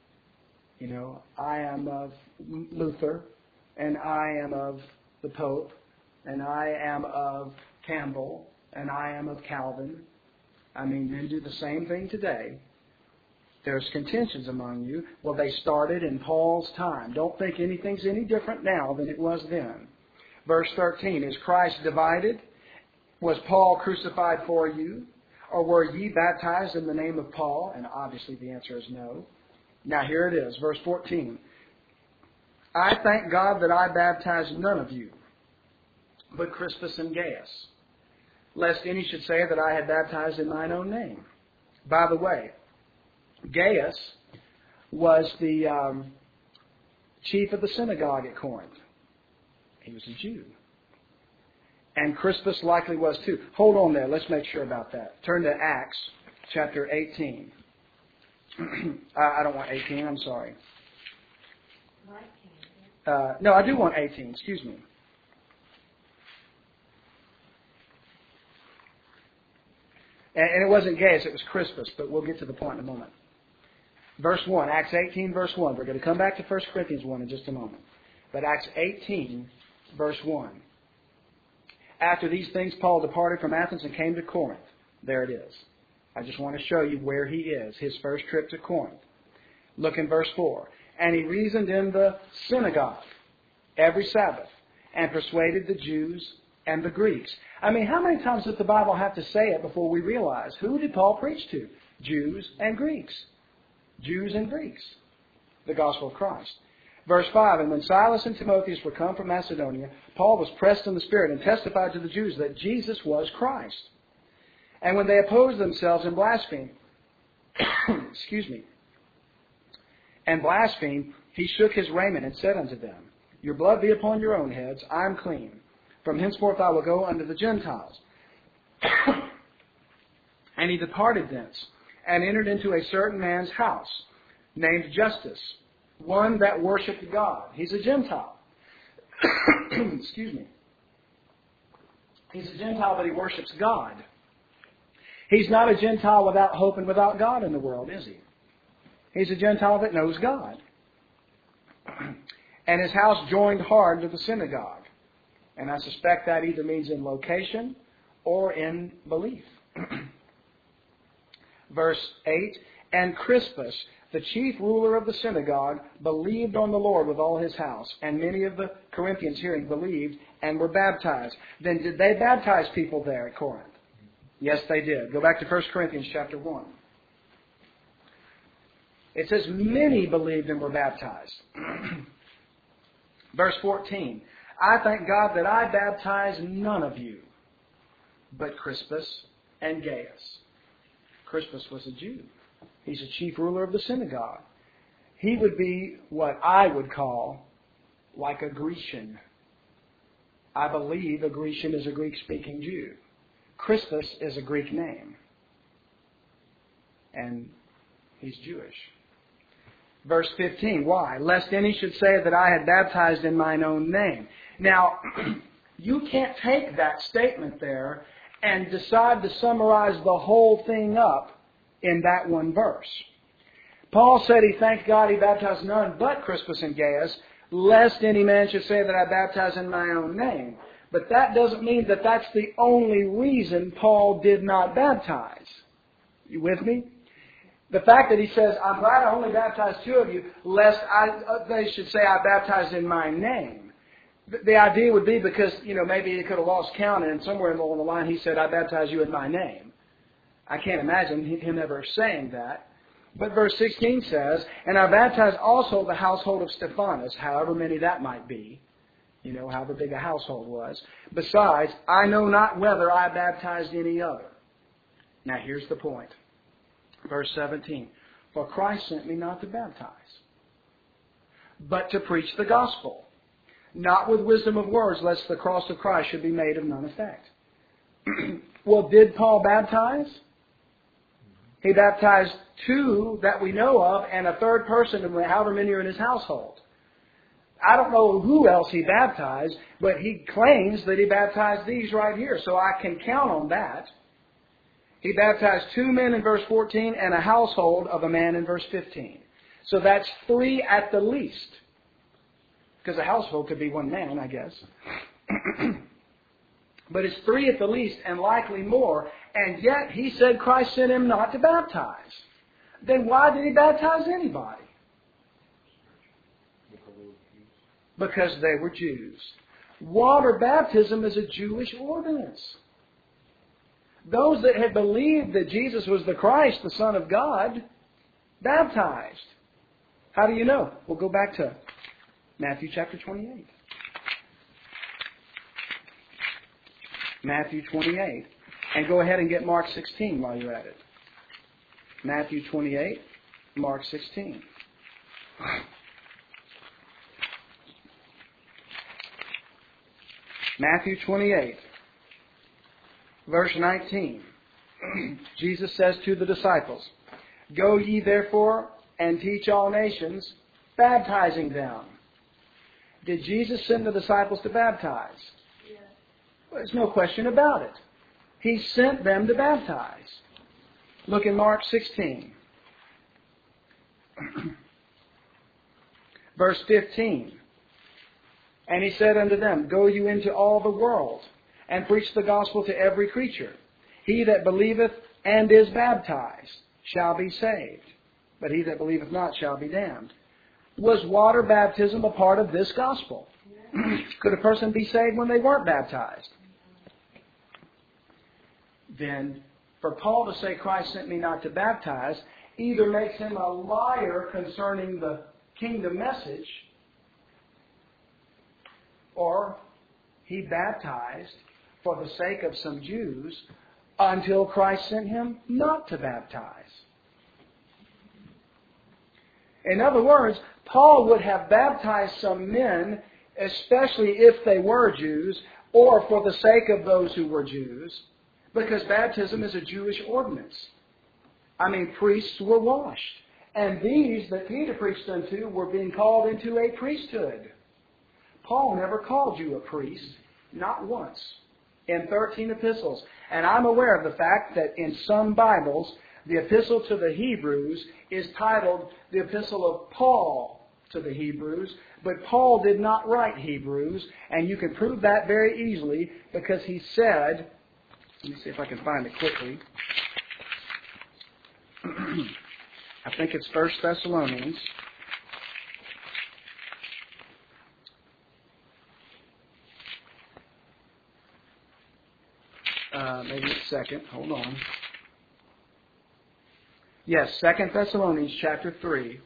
I am of Luther, and I am of the Pope, and I am of Campbell, and I am of Calvin. Men do the same thing today. There's contentions among you. Well, they started in Paul's time. Don't think anything's any different now than it was then. Verse 13, is Christ divided? Was Paul crucified for you? Or were ye baptized in the name of Paul? And obviously the answer is no. Now here it is, verse 14. I thank God that I baptized none of you, but Crispus and Gaius, lest any should say that I had baptized in mine own name. By the way, Gaius was the chief of the synagogue at Corinth. He was a Jew. And Crispus likely was too. Hold on there. Let's make sure about that. Turn to Acts chapter 18. I don't want 18. I'm sorry. No, I do want 18. Excuse me. And it wasn't Gaius, it was Crispus, but we'll get to the point in a moment. Verse 1, Acts 18, verse 1. We're going to come back to 1 Corinthians 1 in just a moment. But Acts 18, verse 1. After these things, Paul departed from Athens and came to Corinth. There it is. I just want to show you where he is, his first trip to Corinth. Look in verse 4. And he reasoned in the synagogue every Sabbath and persuaded the Jews and the Greeks. I mean, how many times does the Bible have to say it before we realize? Who did Paul preach to? Jews and Greeks. Jews and Greeks. The gospel of Christ. Verse 5, and when Silas and Timotheus were come from Macedonia, Paul was pressed in the Spirit and testified to the Jews that Jesus was Christ. And when they opposed themselves and blasphemed, and blasphemed, he shook his raiment and said unto them, Your blood be upon your own heads, I am clean. From henceforth I will go unto the Gentiles. And he departed thence, and entered into a certain man's house, named Justus, one that worshipped God. He's a Gentile. Excuse me. He's a Gentile, but he worships God. He's not a Gentile without hope and without God in the world, is he? He's a Gentile that knows God. And his house joined hard to the synagogue. And I suspect that either means in location or in belief. Verse 8, and Crispus, the chief ruler of the synagogue, believed on the Lord with all his house. And many of the Corinthians hearing believed and were baptized. Then did they baptize people there at Corinth? Yes, they did. Go back to 1 Corinthians chapter 1. It says many believed and were baptized. Verse 14. I thank God that I baptized none of you, but Crispus and Gaius. Crispus was a Jew. He's a chief ruler of the synagogue. He would be what I would call like a Grecian. I believe a Grecian is a Greek-speaking Jew. Crispus is a Greek name. And he's Jewish. Verse 15, why? Lest any should say that I had baptized in mine own name. Now, you can't take that statement there and decide to summarize the whole thing up in that one verse. Paul said he thanked God he baptized none but Crispus and Gaius, lest any man should say that I baptized in my own name. But that doesn't mean that that's the only reason Paul did not baptize. You with me? The fact that he says, I'm glad I only baptized two of you, lest they should say I baptized in my name. The idea would be because, maybe he could have lost count and somewhere along the line he said, I baptize you in my name. I can't imagine him ever saying that. But verse 16 says, and I baptized also the household of Stephanas, however many that might be. However big a household was. Besides, I know not whether I baptized any other. Now here's the point. Verse 17. For Christ sent me not to baptize, but to preach the gospel, not with wisdom of words, lest the cross of Christ should be made of none effect. Well, did Paul baptize? He baptized two that we know of, and a third person, however many are in his household. I don't know who else he baptized, but he claims that he baptized these right here, so I can count on that. He baptized two men in verse 14 and a household of a man in verse 15. So that's three at the least. Because a household could be one man, I guess. But it's three at the least and likely more. And yet he said Christ sent him not to baptize. Then why did he baptize anybody? Because they were Jews. Water baptism is a Jewish ordinance. Those that had believed that Jesus was the Christ, the Son of God, baptized. How do you know? We'll go back to Matthew chapter 28. Matthew 28. And go ahead and get Mark 16 while you're at it. Matthew 28, Mark 16. Matthew 28, verse 19. Jesus says to the disciples, Go ye therefore and teach all nations, baptizing them. Did Jesus send the disciples to baptize? Yes. Well, there's no question about it. He sent them to baptize. Look in Mark 16. Verse 15. And he said unto them, Go you into all the world, and preach the gospel to every creature. He that believeth and is baptized shall be saved, but he that believeth not shall be damned. Was water baptism a part of this gospel? Could a person be saved when they weren't baptized? Then, for Paul to say, Christ sent me not to baptize, either makes him a liar concerning the kingdom message, or he baptized for the sake of some Jews until Christ sent him not to baptize. In other words, Paul would have baptized some men, especially if they were Jews, or for the sake of those who were Jews, because baptism is a Jewish ordinance. I mean, priests were washed. And these that Peter preached unto were being called into a priesthood. Paul never called you a priest, not once, in 13 epistles. And I'm aware of the fact that in some Bibles, the epistle to the Hebrews is titled the Epistle of Paul to the Hebrews, but Paul did not write Hebrews, and you can prove that very easily because he said, let me see if I can find it quickly. I think it's 1 Thessalonians. Maybe it's 2nd. Hold on. Yes, 2 Thessalonians chapter 3.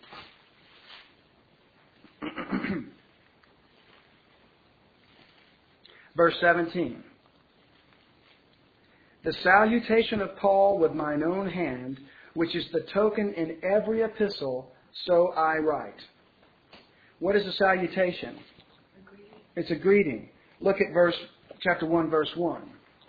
Verse 17. The salutation of Paul with mine own hand, which is the token in every epistle, so I write. What is a salutation? It's a greeting. Look at chapter 1, verse 1.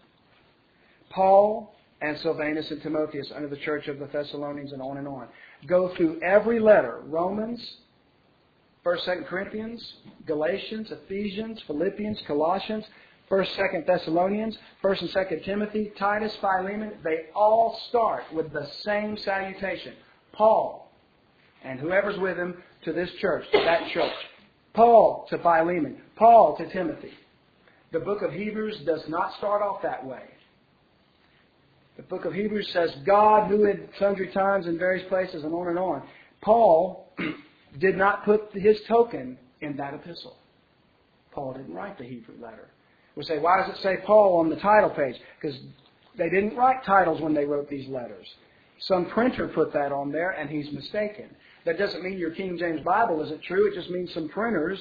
Paul and Silvanus and Timotheus under the church of the Thessalonians, and on. Go through every letter. Romans, 1st, 2nd Corinthians, Galatians, Ephesians, Philippians, Colossians, 1st, 2nd Thessalonians, 1st and 2nd Timothy, Titus, Philemon. They all start with the same salutation. Paul and whoever's with him to this church, to that church. Paul to Philemon. Paul to Timothy. The book of Hebrews does not start off that way. The book of Hebrews says God knew in sundry times in various places, and on. Paul did not put his token in that epistle. Paul didn't write the Hebrew letter. We say, why does it say Paul on the title page? Because they didn't write titles when they wrote these letters. Some printer put that on there, and he's mistaken. That doesn't mean your King James Bible isn't true. It just means some printers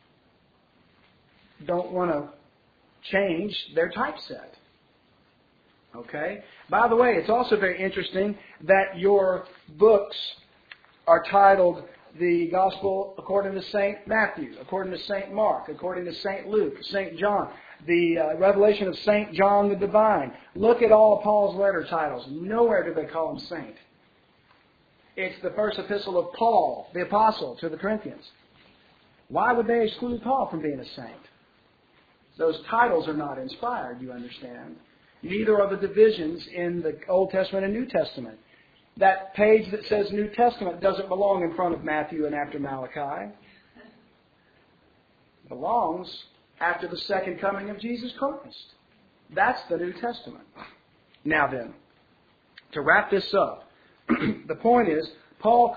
don't want to change their typeset. Okay? By the way, it's also very interesting that your books are titled the Gospel according to St. Matthew, according to St. Mark, according to St. Luke, St. John, the Revelation of St. John the Divine. Look at all of Paul's letter titles. Nowhere do they call him saint. It's the first epistle of Paul, the apostle, to the Corinthians. Why would they exclude Paul from being a saint? Those titles are not inspired, you understand. Neither are the divisions in the Old Testament and New Testament. That page that says New Testament doesn't belong in front of Matthew and after Malachi. It belongs after the second coming of Jesus Christ. That's the New Testament. Now then, to wrap this up, the point is, Paul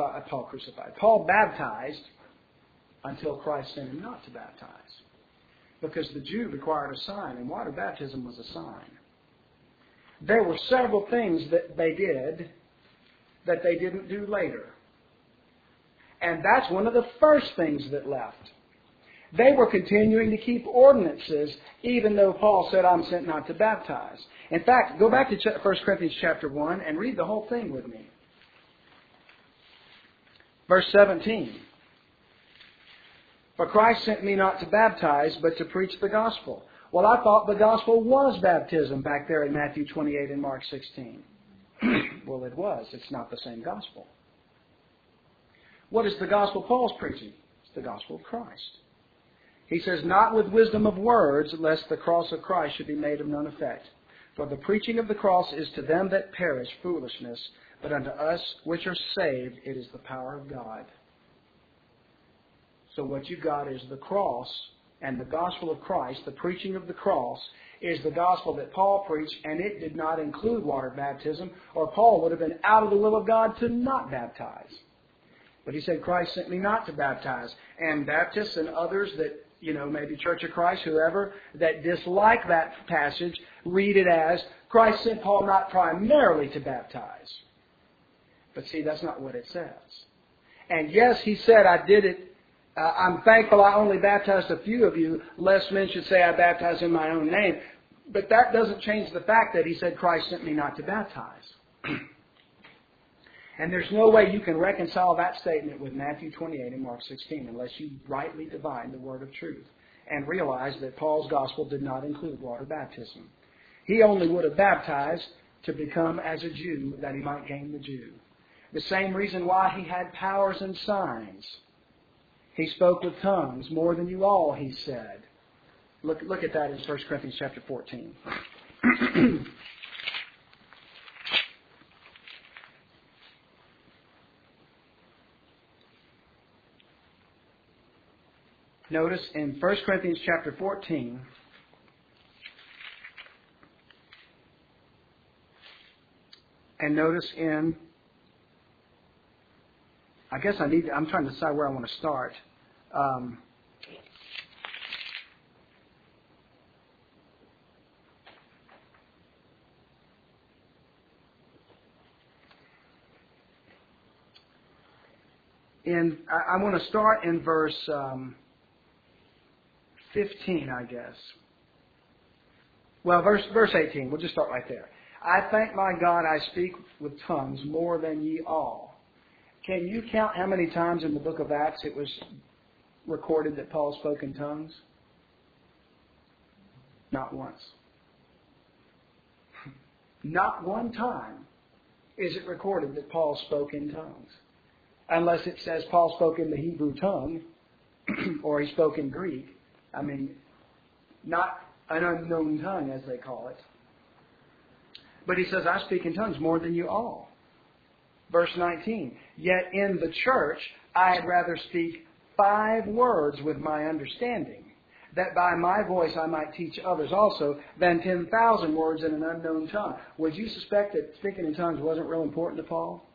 baptized until Christ sent him not to baptize. Because the Jew required a sign, and water baptism was a sign. There were several things that they did that they didn't do later. And that's one of the first things that left. They were continuing to keep ordinances, even though Paul said, I'm sent not to baptize. In fact, go back to 1 Corinthians chapter 1 and read the whole thing with me. Verse 17. For Christ sent me not to baptize, but to preach the gospel. Well, I thought the gospel was baptism back there in Matthew 28 and Mark 16. Well, it was. It's not the same gospel. What is the gospel Paul's preaching? It's the gospel of Christ. He says, not with wisdom of words, lest the cross of Christ should be made of none effect. For the preaching of the cross is to them that perish foolishness, but unto us which are saved it is the power of God. So what you've got is the cross and the gospel of Christ. The preaching of the cross is the gospel that Paul preached, and it did not include water baptism, or Paul would have been out of the will of God to not baptize. But he said, Christ sent me not to baptize. And Baptists and others that, maybe Church of Christ, whoever, that dislike that passage, read it as, Christ sent Paul not primarily to baptize. But see, that's not what it says. And yes, he said, I did it. I'm thankful I only baptized a few of you, lest men should say I baptized in my own name. But that doesn't change the fact that he said, Christ sent me not to baptize. And there's no way you can reconcile that statement with Matthew 28 and Mark 16 unless you rightly divide the word of truth and realize that Paul's gospel did not include water baptism. He only would have baptized to become as a Jew that he might gain the Jew. The same reason why he had powers and signs. He spoke with tongues more than you all, he said. Look at that in 1 Corinthians chapter 14. Notice in 1 Corinthians chapter 14, and notice in, I'm trying to decide where I want to start. I want to start in verse 15, I guess. Well, verse 18. We'll just start right there. I thank my God I speak with tongues more than ye all. Can you count how many times in the book of Acts it was recorded that Paul spoke in tongues? Not once. Not one time is it recorded that Paul spoke in tongues. Unless it says Paul spoke in the Hebrew tongue or he spoke in Greek. I mean, not an unknown tongue, as they call it. But he says, I speak in tongues more than you all. Verse 19, yet in the church I had rather speak 5 words with my understanding, that by my voice I might teach others also, than 10,000 words in an unknown tongue. Would you suspect that speaking in tongues wasn't real important to Paul?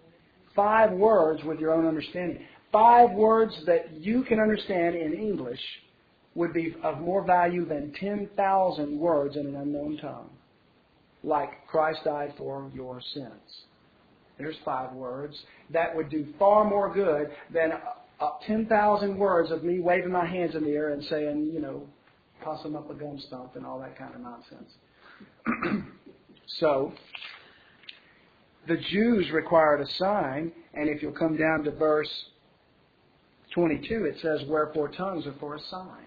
5 words with your own understanding. 5 words that you can understand in English would be of more value than 10,000 words in an unknown tongue. Like Christ died for your sins. There's 5 words. That would do far more good than 10,000 words of me waving my hands in the air and saying, toss them up a gun stump and all that kind of nonsense. So, the Jews required a sign, and if you'll come down to verse 22, it says, wherefore tongues are for a sign.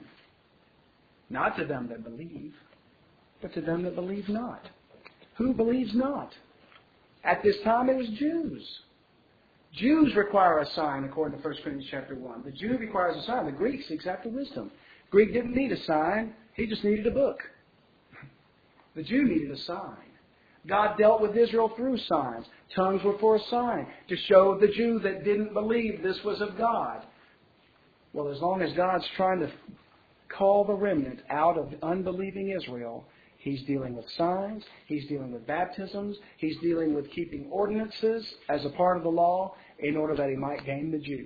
Not to them that believe, but to them that believe not. Who believes not? At this time it was Jews. Jews require a sign according to 1 Corinthians chapter 1. The Jew requires a sign. The Greek seeks after wisdom. Greek didn't need a sign. He just needed a book. The Jew needed a sign. God dealt with Israel through signs. Tongues were for a sign, to show the Jew that didn't believe this was of God. Well, as long as God's trying to call the remnant out of unbelieving Israel, He's dealing with signs, He's dealing with baptisms, He's dealing with keeping ordinances as a part of the law in order that He might gain the Jew.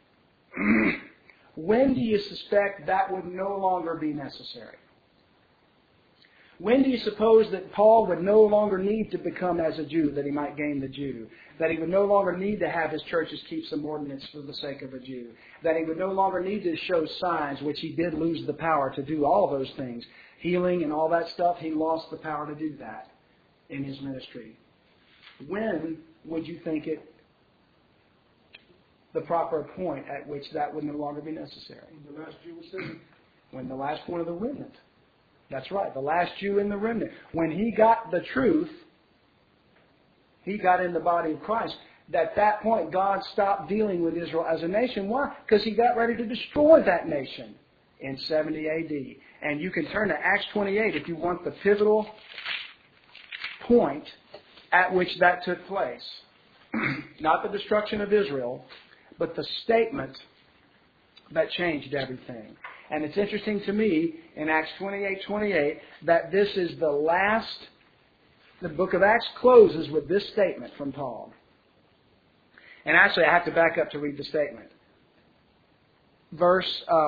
When do you suspect that would no longer be necessary? When do you suppose that Paul would no longer need to become as a Jew that he might gain the Jew? That he would no longer need to have his churches keep some ordinance for the sake of a Jew? That he would no longer need to show signs, which he did lose the power to do all those things. Healing and all that stuff, he lost the power to do that in his ministry. When would you think it the proper point at which that would no longer be necessary? When the last Jew was saved. When the last one of the remnant. That's right, the last Jew in the remnant. When he got the truth, he got in the body of Christ. At that point, God stopped dealing with Israel as a nation. Why? Because He got ready to destroy that nation in 70 A.D. And you can turn to Acts 28 if you want the pivotal point at which that took place. Not the destruction of Israel, but the statement that changed everything. And it's interesting to me in Acts 28:28 that this is the last. The book of Acts closes with this statement from Paul. And actually, I have to back up to read the statement. Verse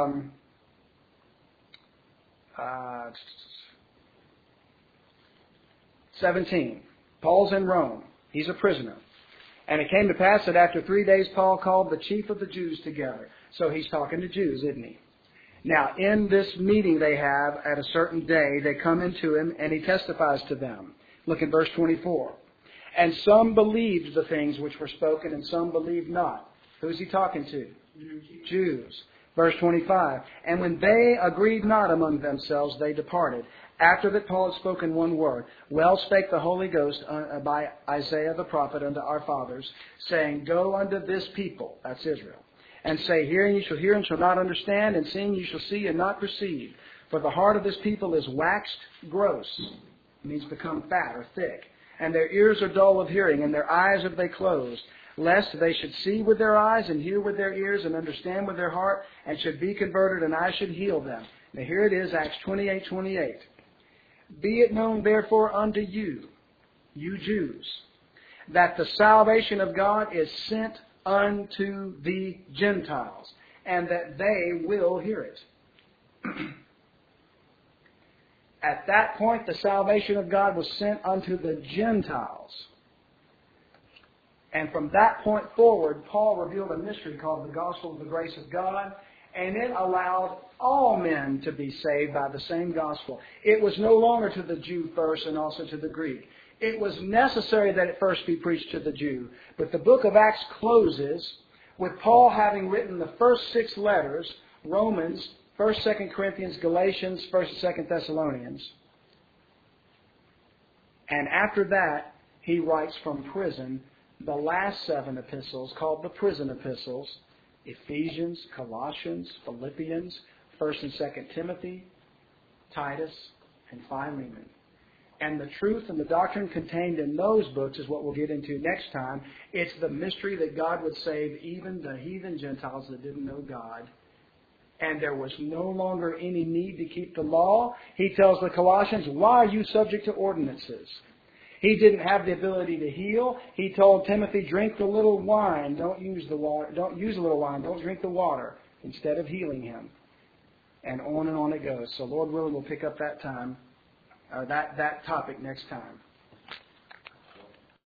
17. Paul's in Rome. He's a prisoner. And it came to pass that after 3 days Paul called the chief of the Jews together. So he's talking to Jews, isn't he? Now, in this meeting they have at a certain day, they come into him and he testifies to them. Look at verse 24. And some believed the things which were spoken, and some believed not. Who's he talking to? Jews. Verse 25. And when they agreed not among themselves, they departed. After that Paul had spoken one word, well spake the Holy Ghost by Isaiah the prophet unto our fathers, saying, Go unto this people, that's Israel, and say, Hearing you shall hear and shall not understand, and seeing you shall see and not perceive. For the heart of this people is waxed gross. It means become fat or thick. And their ears are dull of hearing, and their eyes have they closed, lest they should see with their eyes, and hear with their ears, and understand with their heart, and should be converted, and I should heal them. Now here it is, Acts 28:28. Be it known therefore unto you, you Jews, that the salvation of God is sent unto the Gentiles, and that they will hear it. At that point, the salvation of God was sent unto the Gentiles. And from that point forward, Paul revealed a mystery called the gospel of the grace of God, and it allowed all men to be saved by the same gospel. It was no longer to the Jew first and also to the Greek. It was necessary that it first be preached to the Jew. But the book of Acts closes with Paul having written the first 6 letters, Romans, 1st, 2nd Corinthians, Galatians, 1st and 2nd Thessalonians. And after that, he writes from prison the last 7 epistles called the prison epistles, Ephesians, Colossians, Philippians, 1st and 2nd Timothy, Titus, and Philemon. And the truth and the doctrine contained in those books is what we'll get into next time. It's the mystery that God would save even the heathen Gentiles that didn't know God. And there was no longer any need to keep the law. He tells the Colossians, why are you subject to ordinances? He didn't have the ability to heal. He told Timothy, drink the little wine. Don't use the water. Don't use a little wine. Don't drink the water instead of healing him. And on it goes. So Lord willing, we'll pick up that time, that topic next time.